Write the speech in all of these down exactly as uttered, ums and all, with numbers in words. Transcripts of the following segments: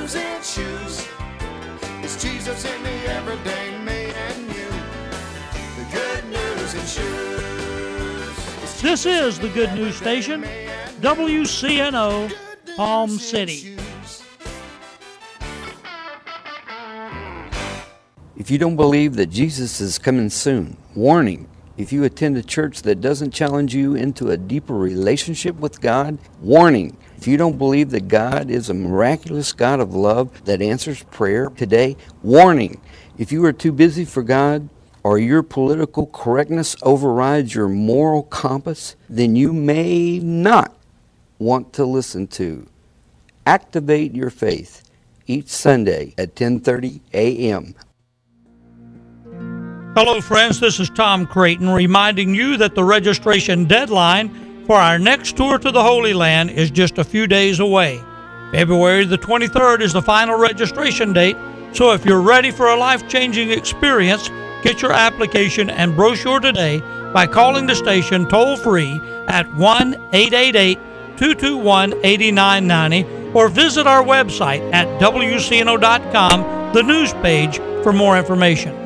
news in shoes. It's Jesus in the everyday me and you. The good news in shoes. This is the Good News Station, W C N O, Palm City. If you don't believe that Jesus is coming soon, warning. If you attend a church that doesn't challenge you into a deeper relationship with God, warning. If you don't believe that God is a miraculous God of love that answers prayer today, warning. If you are too busy for God, or your political correctness overrides your moral compass, then you may not want to listen to Activate Your Faith each Sunday at ten thirty a.m. Hello, friends. This is Tom Creighton reminding you that the registration deadline for our next tour to the Holy Land is just a few days away. February the twenty-third is the final registration date, so if you're ready for a life-changing experience, get your application and brochure today by calling the station toll-free at one eight eight eight, two two one, eight nine nine zero or visit our website at W C N O dot com, the news page, for more information.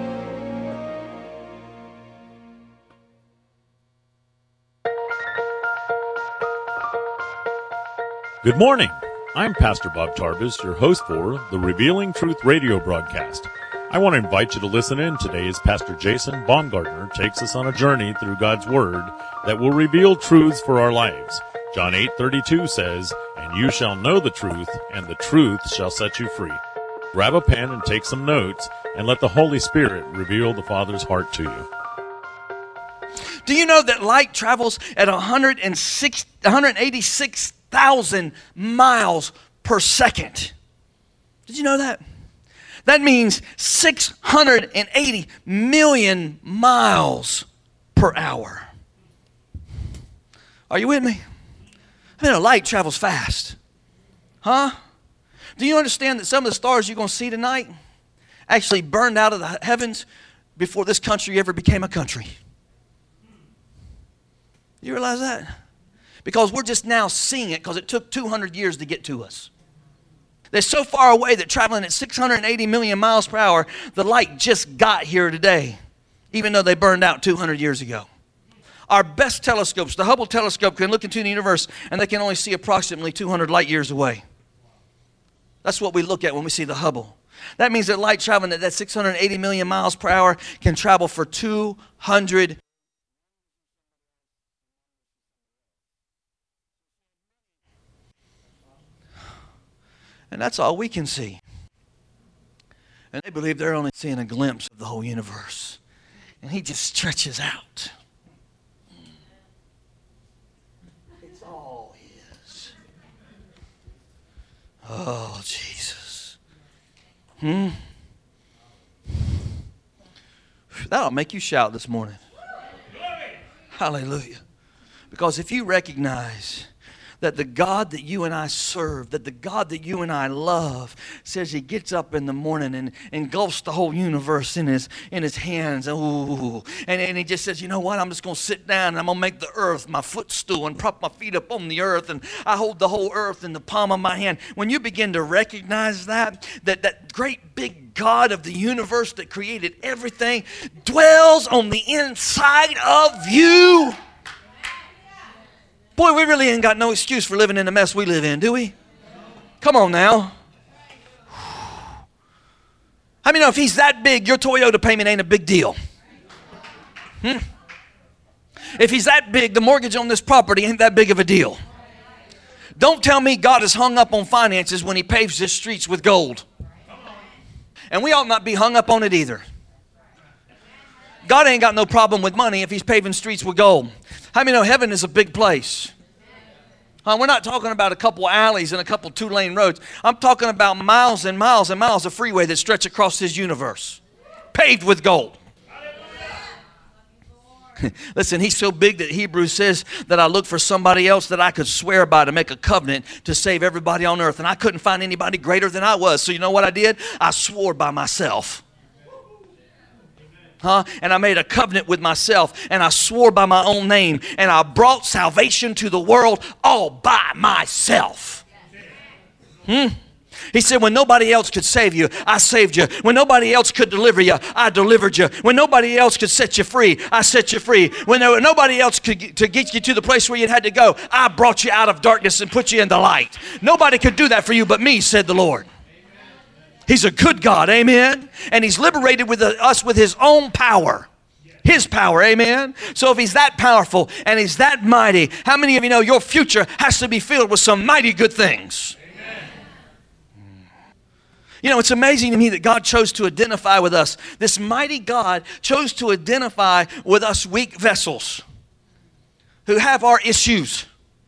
Good morning. I'm Pastor Bob Tarbus, your host for the Revealing Truth radio broadcast. I want to invite you to listen in today as Pastor Jason Baumgartner takes us on a journey through God's Word that will reveal truths for our lives. John eight thirty-two says, "And you shall know the truth, and the truth shall set you free." Grab a pen and take some notes, and let the Holy Spirit reveal the Father's heart to you. Do you know that light travels at one hundred eighty-six thousand miles per second? Did you know that? That means six hundred eighty million miles per hour. Are you with me? I mean, a light travels fast. Huh? Do you understand that some of the stars you're going to see tonight actually burned out of the heavens before this country ever became a country? You realize that? Because we're just now seeing it because it took two hundred years to get to us. They're so far away that traveling at six hundred eighty million miles per hour, the light just got here today, even though they burned out two hundred years ago. Our best telescopes, the Hubble telescope, can look into the universe and they can only see approximately two hundred light years away. That's what we look at when we see the Hubble. That means that light traveling at that six hundred eighty million miles per hour can travel for two hundred and that's all we can see. And they believe they're only seeing a glimpse of the whole universe. And he just stretches out. It's all his. Oh, Jesus. Hmm? That'll make you shout this morning. Hallelujah. Because if you recognize that the God that you and I serve, that the God that you and I love, says he gets up in the morning and engulfs the whole universe in his in his hands. Ooh. And, and he just says, you know what, I'm just going to sit down and I'm going to make the earth my footstool and prop my feet up on the earth, and I hold the whole earth in the palm of my hand. When you begin to recognize that, that, that great big God of the universe that created everything dwells on the inside of you, boy, we really ain't got no excuse for living in the mess we live in, do we? Come on now. How many know if he's that big, your Toyota payment ain't a big deal? Hmm? If he's that big, the mortgage on this property ain't that big of a deal. Don't tell me God is hung up on finances when he paves his streets with gold. And we ought not be hung up on it either. God ain't got no problem with money if he's paving streets with gold. How many know heaven is a big place? Uh, we're not talking about a couple alleys and a couple two-lane roads. I'm talking about miles and miles and miles of freeway that stretch across his universe, paved with gold. Listen, he's so big that Hebrews says that I looked for somebody else that I could swear by to make a covenant to save everybody on earth. And I couldn't find anybody greater than I was. So you know what I did? I swore by myself. Huh? And I made a covenant with myself, and I swore by my own name, and I brought salvation to the world all by myself. Hmm? He said, when nobody else could save you, I saved you. When nobody else could deliver you, I delivered you. When nobody else could set you free, I set you free. When there were nobody else could get, to get you to the place where you had to go, I brought you out of darkness and put you into light. Nobody could do that for you but me, said the Lord. He's a good God, amen? And He's liberated with the, us with His own power. His power, amen? So if He's that powerful and He's that mighty, how many of you know your future has to be filled with some mighty good things? Amen. You know, it's amazing to me that God chose to identify with us. This mighty God chose to identify with us weak vessels who have our issues.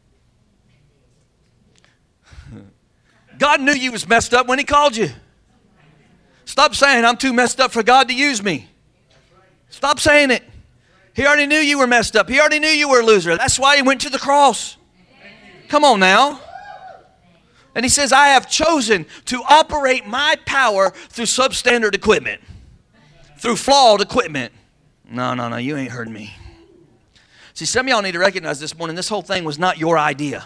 God knew you was messed up when He called you. Stop saying, I'm too messed up for God to use me. Stop saying it. He already knew you were messed up. He already knew you were a loser. That's why He went to the cross. Come on now. And He says, I have chosen to operate my power through substandard equipment, through flawed equipment. No, no, no, you ain't heard me. See, some of y'all need to recognize this morning, this whole thing was not your idea.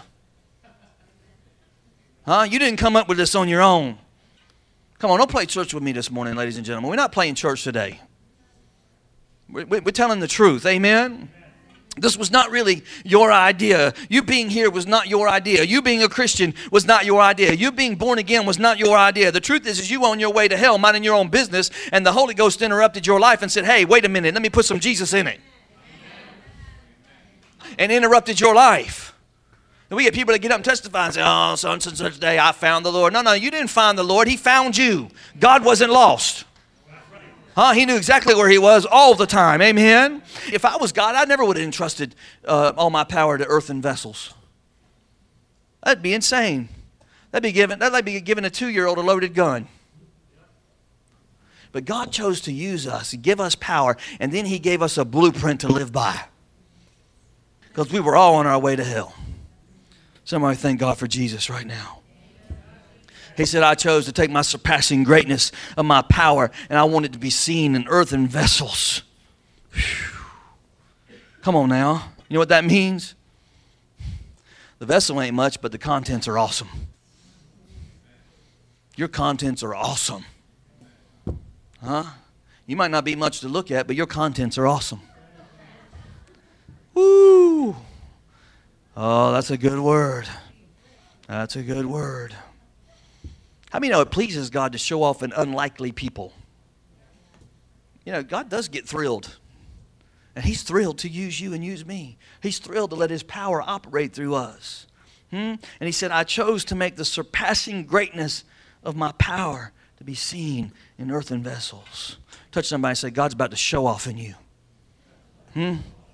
Huh? You didn't come up with this on your own. Come on, don't play church with me this morning, ladies and gentlemen. We're not playing church today. We're, we're telling the truth, amen? This was not really your idea. You being here was not your idea. You being a Christian was not your idea. You being born again was not your idea. The truth is, is you on your way to hell, minding your own business, and the Holy Ghost interrupted your life and said, hey, wait a minute, let me put some Jesus in it. And interrupted your life. And we get people that get up and testify and say, oh, such and such day I found the Lord. No, no, you didn't find the Lord. He found you. God wasn't lost. Huh? He knew exactly where He was all the time. Amen? If I was God, I never would have entrusted uh, all my power to earthen vessels. That'd be insane. That'd be giving, that'd be giving a two-year-old a loaded gun. But God chose to use us, give us power, and then He gave us a blueprint to live by. Because we were all on our way to hell. Somebody thank God for Jesus right now. He said, I chose to take my surpassing greatness of my power, and I want it to be seen in earthen vessels. Whew. Come on now. You know what that means? The vessel ain't much, but the contents are awesome. Your contents are awesome. Huh? You might not be much to look at, but your contents are awesome. Woo! Oh, that's a good word. That's a good word. How many know it pleases God to show off an unlikely people? You know, God does get thrilled. And He's thrilled to use you and use me. He's thrilled to let His power operate through us. Hmm? And He said, I chose to make the surpassing greatness of my power to be seen in earthen vessels. Touch somebody and say, God's about to show off in you. Hmm?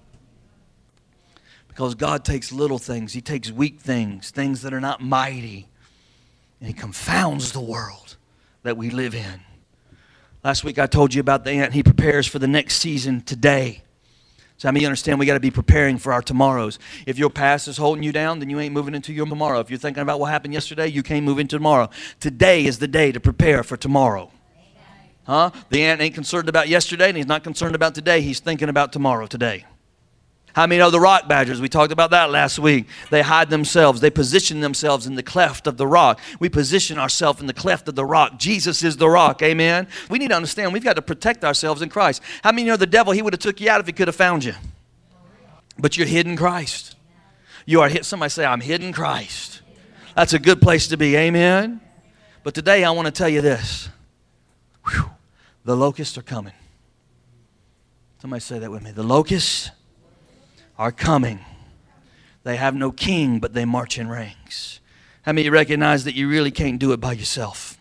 Because God takes little things. He takes weak things, things that are not mighty, and He confounds the world that we live in. Last week I told you about the ant. He prepares for the next season today. So how many understand we got to be preparing for our tomorrows? If your past is holding you down, then you ain't moving into your tomorrow. If you're thinking about what happened yesterday, you can't move into tomorrow. Today is the day to prepare for tomorrow. Huh? The ant ain't concerned about yesterday, and he's not concerned about today. He's thinking about tomorrow today. How many know the rock badgers? We talked about that last week. They hide themselves. They position themselves in the cleft of the rock. We position ourselves in the cleft of the rock. Jesus is the rock. Amen? We need to understand we've got to protect ourselves in Christ. How many know the devil, he would have took you out if he could have found you? But you're hid in Christ. You are hid. Somebody say, I'm hid in Christ. That's a good place to be. Amen? But today I want to tell you this. Whew, the locusts are coming. Somebody say that with me. The locusts are coming. They have no king, but they march in ranks. How many recognize that you really can't do it by yourself?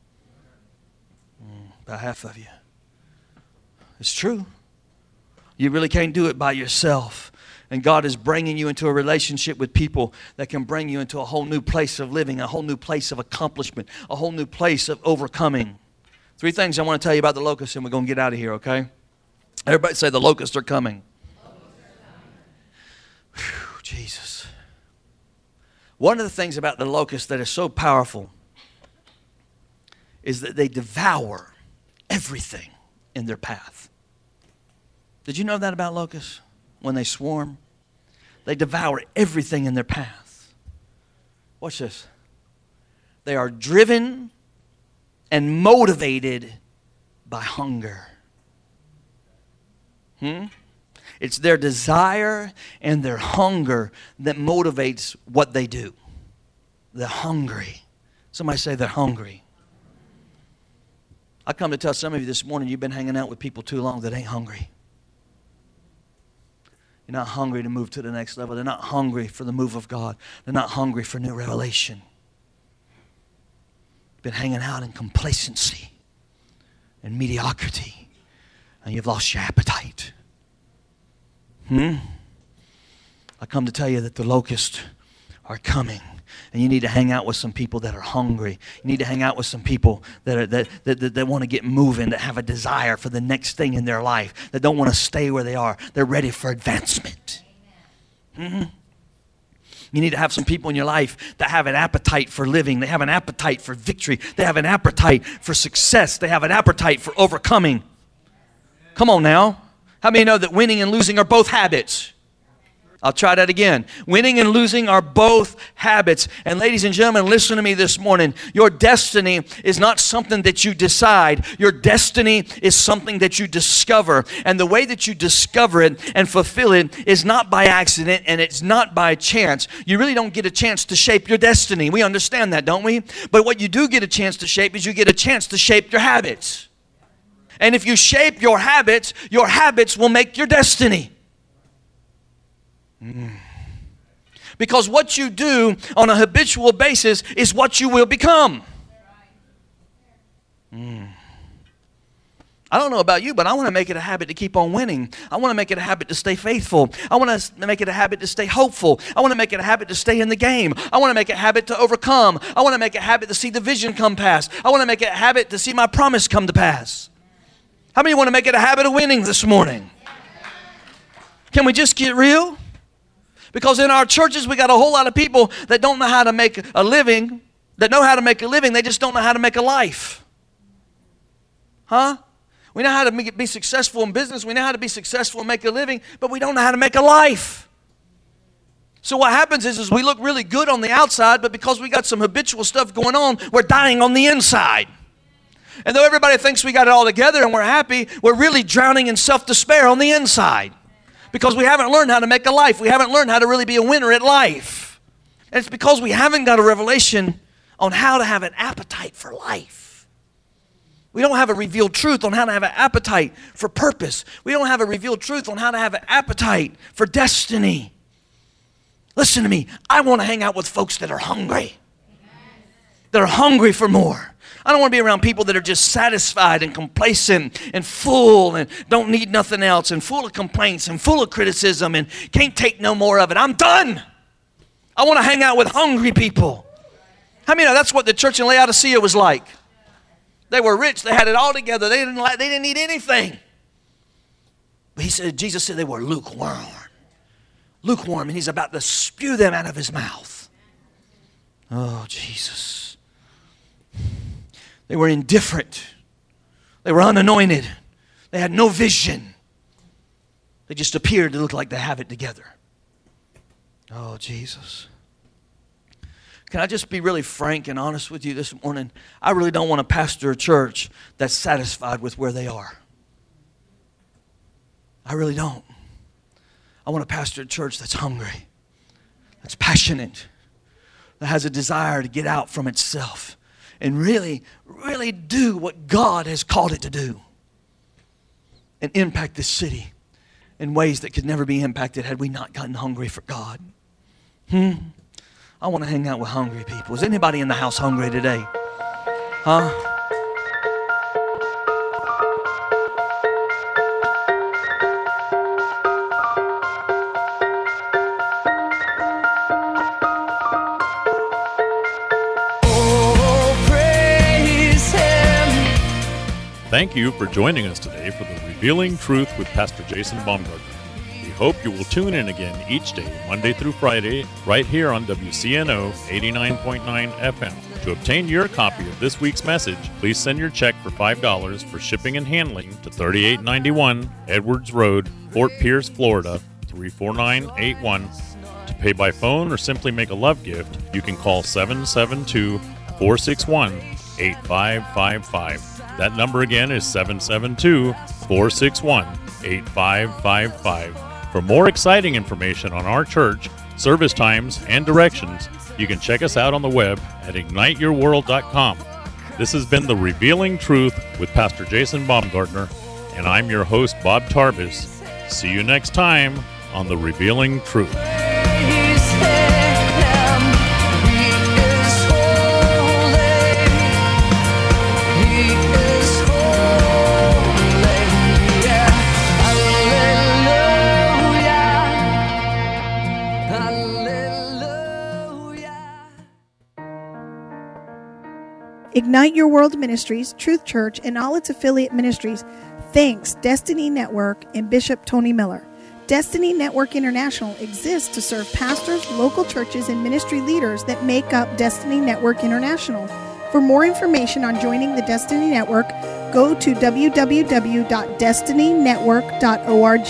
Mm, about half of you. It's true. You really can't do it by yourself. And God is bringing you into a relationship with people that can bring you into a whole new place of living, a whole new place of accomplishment, a whole new place of overcoming. Three things I want to tell you about the locusts, and we're going to get out of here, okay? Everybody say the locusts are coming. Whew, Jesus. One of the things about the locusts that is so powerful is that they devour everything in their path. Did you know that about locusts? When they swarm, they devour everything in their path. Watch this. They are driven and motivated by hunger. Hmm? It's their desire and their hunger that motivates what they do. They're hungry. Somebody say they're hungry. I come to tell some of you this morning, you've been hanging out with people too long that ain't hungry. You're not hungry to move to the next level. They're not hungry for the move of God. They're not hungry for new revelation. You've been hanging out in complacency and mediocrity, and you've lost your appetite. Hmm? I come to tell you that the locusts are coming. And you need to hang out with some people that are hungry. You need to hang out with some people that are, that, that, that, that want to get moving, that have a desire for the next thing in their life, that don't want to stay where they are. They're ready for advancement. Mm-hmm. You need to have some people in your life that have an appetite for living. They have an appetite for victory. They have an appetite for success. They have an appetite for overcoming. Come on now. How many know that winning and losing are both habits? I'll try that again. Winning and losing are both habits. And ladies and gentlemen, listen to me this morning. Your destiny is not something that you decide. Your destiny is something that you discover. And the way that you discover it and fulfill it is not by accident, and it's not by chance. You really don't get a chance to shape your destiny. We understand that, don't we? But what you do get a chance to shape is you get a chance to shape your habits. And if you shape your habits, your habits will make your destiny. Mm. Because what you do on a habitual basis is what you will become. Mm. I don't know about you, but I want to make it a habit to keep on winning. I want to make it a habit to stay faithful. I want to make it a habit to stay hopeful. I want to make it a habit to stay in the game. I want to make it a habit to overcome. I want to make it a habit to see the vision come past. I want to make it a habit to see my promise come to pass. How many want to make it a habit of winning this morning? Can we just get real? Because in our churches, we got a whole lot of people that don't know how to make a living, that know how to make a living, they just don't know how to make a life. Huh? We know how to make it, be successful in business, we know how to be successful and make a living, but we don't know how to make a life. So what happens is, is we look really good on the outside, but because we got some habitual stuff going on, we're dying on the inside. And though everybody thinks we got it all together and we're happy, we're really drowning in self-despair on the inside. Because we haven't learned how to make a life. We haven't learned how to really be a winner at life. And it's because we haven't got a revelation on how to have an appetite for life. We don't have a revealed truth on how to have an appetite for purpose. We don't have a revealed truth on how to have an appetite for destiny. Listen to me. I want to hang out with folks that are hungry. That are hungry for more. I don't want to be around people that are just satisfied and complacent and full and don't need nothing else and full of complaints and full of criticism and can't take no more of it. I'm done. I want to hang out with hungry people. How many know that's what the church in Laodicea was like? They were rich. They had it all together. They didn't like, they didn't need anything. But he said, Jesus said they were lukewarm. Lukewarm, and he's about to spew them out of his mouth. Oh, Jesus. They were indifferent. They were unanointed. They had no vision. They just appeared to look like they have it together. Oh, Jesus. Can I just be really frank and honest with you this morning? I really don't want to pastor a church that's satisfied with where they are. I really don't. I want to pastor a church that's hungry, that's passionate, that has a desire to get out from itself and really, really do what God has called it to do and impact this city in ways that could never be impacted had we not gotten hungry for God. Hmm? I want to hang out with hungry people. Is anybody in the house hungry today? Huh? Thank you for joining us today for the Revealing Truth with Pastor Jason Baumgartner. We hope you will tune in again each day, Monday through Friday, right here on W C N O eighty-nine point nine F M. To obtain your copy of this week's message, please send your check for five dollars for shipping and handling to thirty-eight ninety-one Edwards Road, Fort Pierce, Florida, three four nine eight one. To pay by phone or simply make a love gift, you can call seven seven two, four six one, eight five five five. That number again is seven seven two, four six one, eight five five five. For more exciting information on our church, service times, and directions, you can check us out on the web at ignite your world dot com. This has been The Revealing Truth with Pastor Jason Baumgartner, and I'm your host, Bob Tarbis. See you next time on The Revealing Truth. Ignite Your World Ministries, Truth Church, and all its affiliate ministries thanks Destiny Network and Bishop Tony Miller. Destiny Network International exists to serve pastors, local churches, and ministry leaders that make up Destiny Network International. For more information on joining the Destiny Network, go to w w w dot destiny network dot org.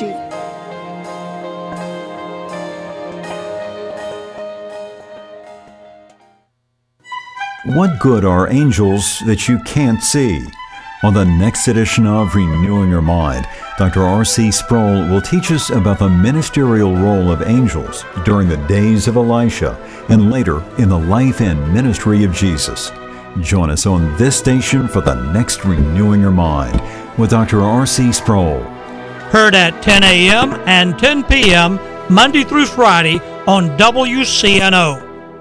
What good are angels that you can't see? On the next edition of Renewing Your Mind, Doctor R C Sproul will teach us about the ministerial role of angels during the days of Elisha and later in the life and ministry of Jesus. Join us on this station for the next Renewing Your Mind with Doctor R C Sproul. Heard at ten a.m. and ten p.m. Monday through Friday on W C N O.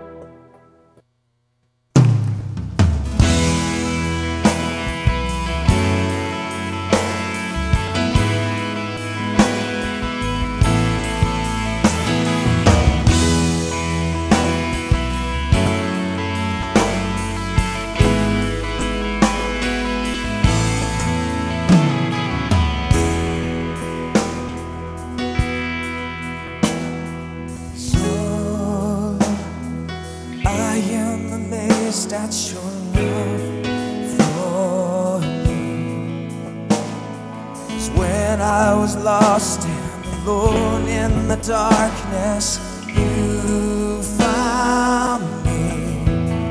Lost and alone in the darkness, you found me.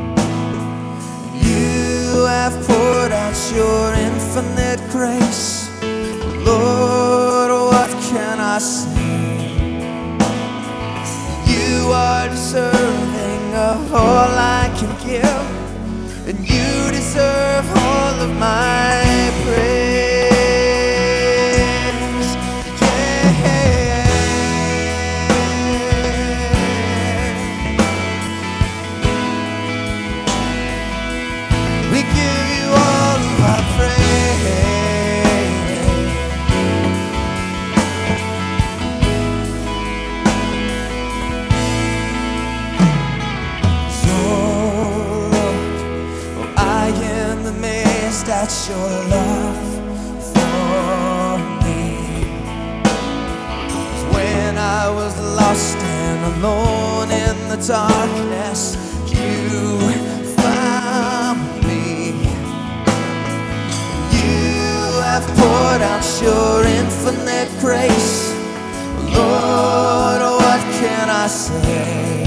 You have poured out your infinite grace. Lord, what can I say? You are deserving of all I can give, and you deserve all of my praise. That's your love for me. 'Cause when I was lost and alone in the darkness, you found me. You have poured out your infinite grace. Lord, what can I say?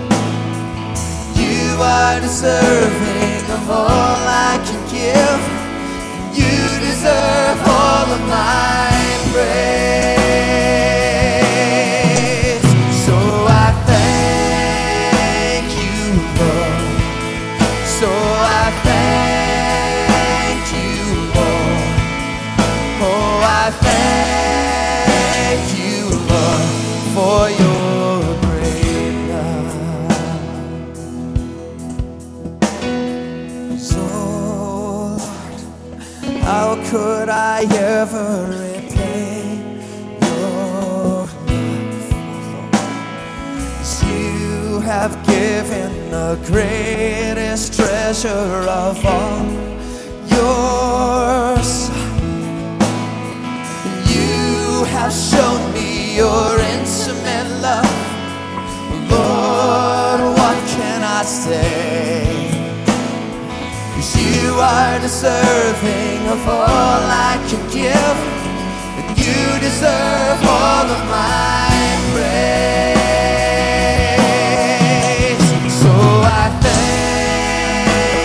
You are deserving of all I can give. You deserve all of my praise. So I thank you, Lord. So I thank you, Lord. Oh, I thank you, Lord, for your great love. So how could I ever repay your love? 'Cause you have given the greatest treasure of all, your Son. You have shown me your intimate love. Lord, what can I say? You are deserving of all I can give, and you deserve all of my praise. So I thank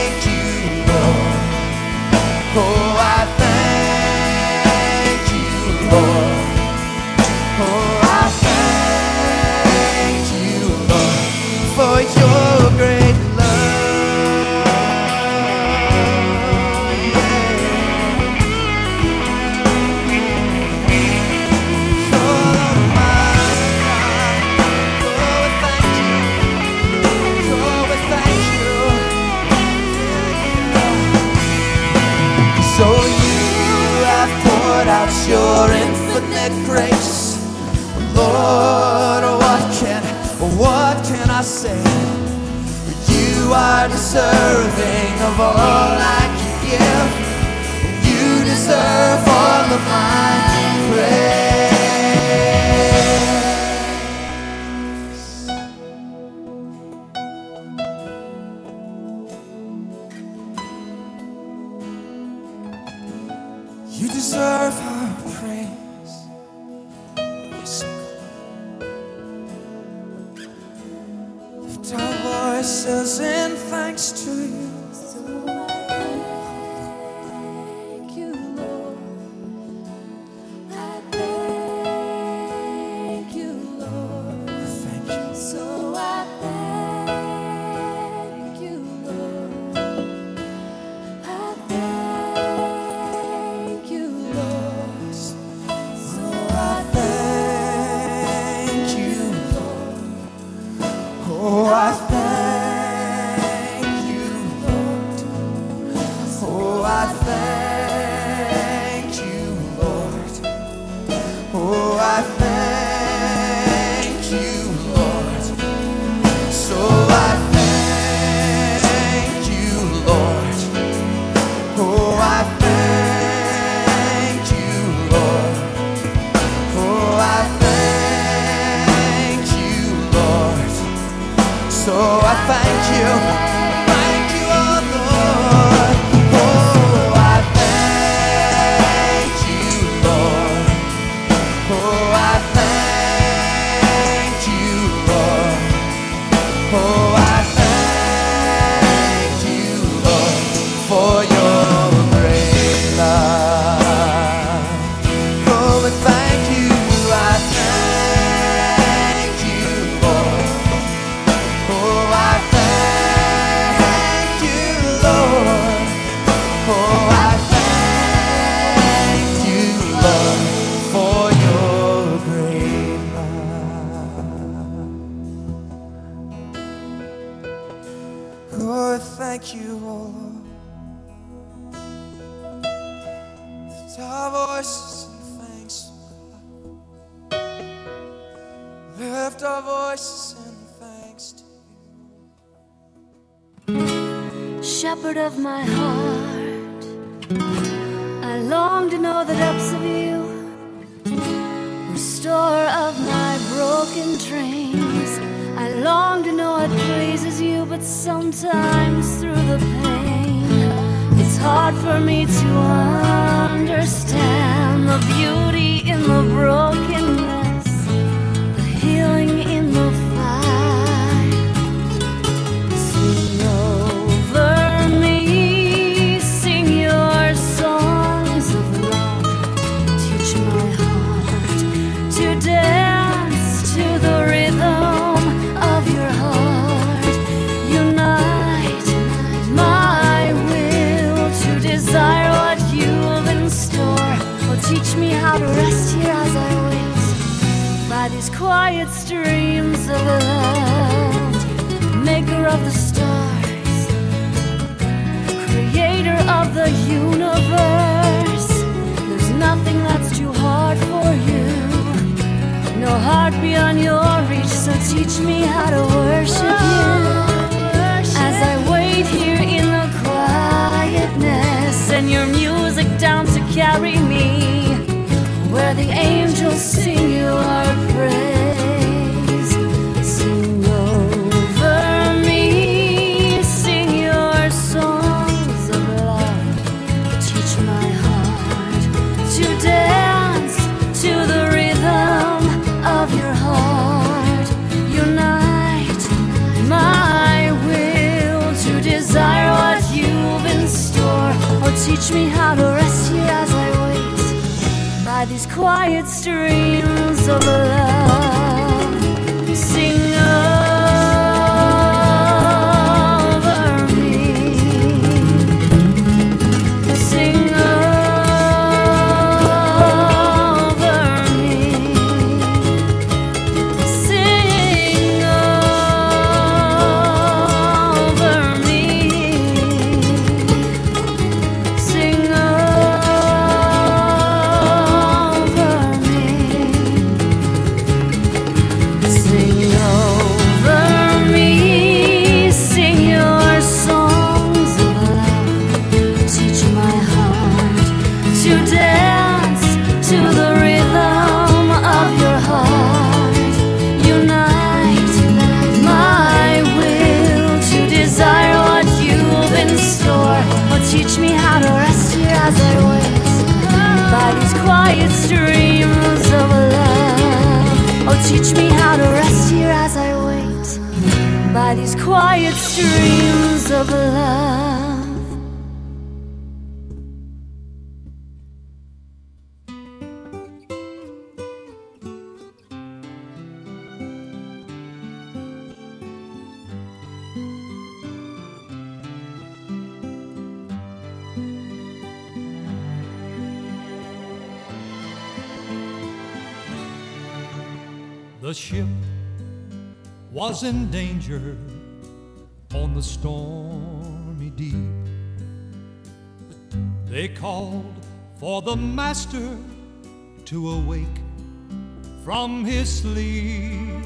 what can I say? You are deserving of all I can give. You deserve all of my praise. You deserve our praise. Lift our voices in thanks to you. Thank you, Lord. I thank you, Lord. Thank you. So I thank you, Lord. I thank you, Lord. So I Thank you, Lord. oh, I thank you, Lord. Oh, I thank you, Lord. Oh, I thank you, Lord. So I thank you, Lord. Oh, I thank you, Lord. Oh, I thank you, Lord. So I thank you, thank you, oh Lord. Oh, I thank you, Lord. Oh, I thank you, Lord. Oh, I thank you, Lord, for your great love. Oh, and thank you, I thank you, Lord. Oh, I thank you, Lord. Oh, I thank you, Lord, for your great love. Oh, thank you, oh Lord. Lift our voices in thanks. Lift our voices in thanks to Shepherd of my heart, I long to know the depths of you. Restorer of my broken dreams, I long to know what pleases you, but sometimes through the pain, it's hard for me to understand the beauty in the brokenness, the healing in the fight. Sing over me, sing your songs of love. Teach my heart to dance to the rhythm of your heart. Unite my will to desire what you've in store. Oh, teach me how to rest here as I wait by these quiet streams of love. Maker of the stars, creator of the universe, there's nothing that's too hard for you, no heart beyond your reach. So teach me how to worship you as I wait here in the quietness, and your music down to carry me where the angels sing your praise. Sing over me, sing your songs of love. Teach my heart to dance to the rhythm of your heart. Unite my will to desire what you've in store. Oh, teach me how to rest here as I wait by these quiet streams of love. Sing over me, sing over me, sing over me, sing over me. by these quiet streams of love. The ship was in danger on the stormy deep. They called for the master to awake from his sleep.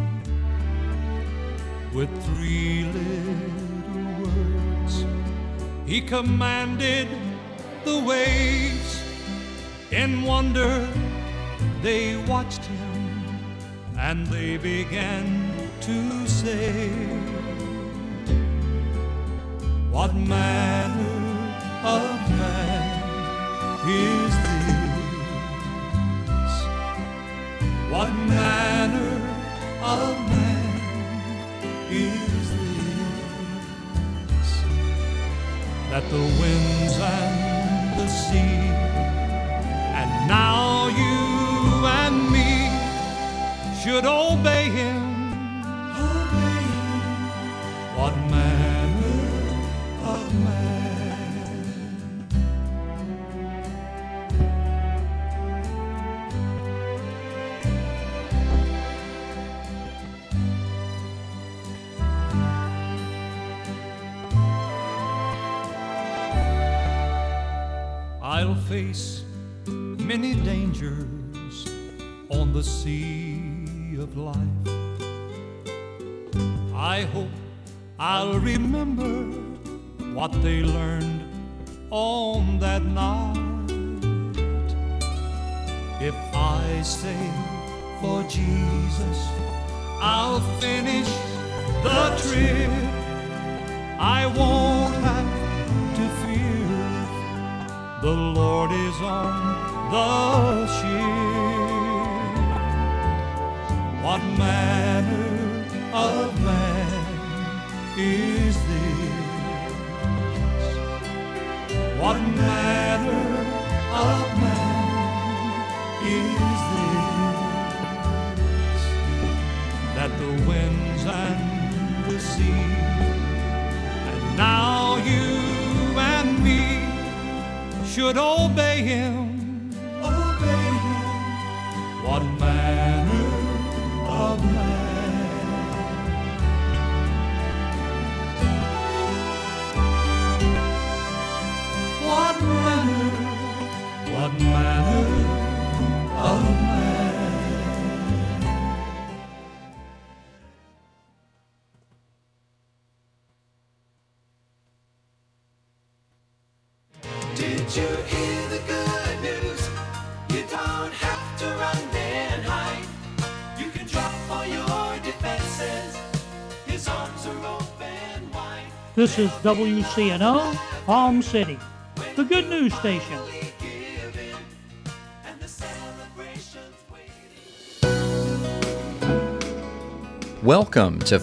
With three little words, he commanded the waves. In wonder, they watched him, and they began to say, what manner of man is this? What manner of man is this? That the winds and the sea, and now you and me, should obey him. Obey him. What manner of man? I'll face many dangers on the sea of life. I hope I'll remember what they learned on that night. If I stay for Jesus, I'll finish the trip. I won't have to fear if the Lord is on the ship. What manner of man is this? What manner of man is this? That the winds and the sea, and now you and me, should obey him. Obey him. What manner of man? What manner, what manner of man? Did you hear the good news? You don't have to run and hide. You can drop all your defenses. His arms are open wide. This is W C N O, Palm City, the good news station. Welcome to